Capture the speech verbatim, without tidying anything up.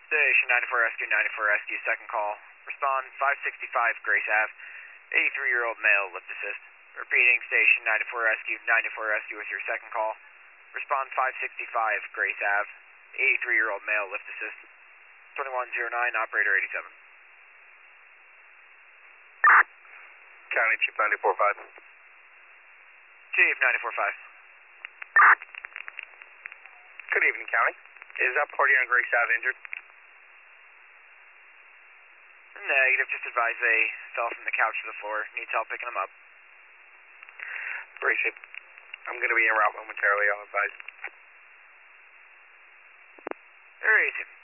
Station ninety-four Rescue, ninety-four Rescue, second call. Respond five sixty-five Grace Ave, eighty-three-year-old male, lift assist. Repeating, Station ninety-four Rescue, ninety-four Rescue with your second call. Respond five sixty-five Grace Ave, eighty-three-year-old male, lift assist. twenty-one oh nine, operator eighty-seven. County Chief ninety-four five. Chief ninety-four five. Good evening, County. Is that party on Grace Ave injured? Negative, just advise they fell from the couch to the floor. Needs help picking them up. Appreciate it. I'm going to be en route momentarily, I'll advise. Very easy.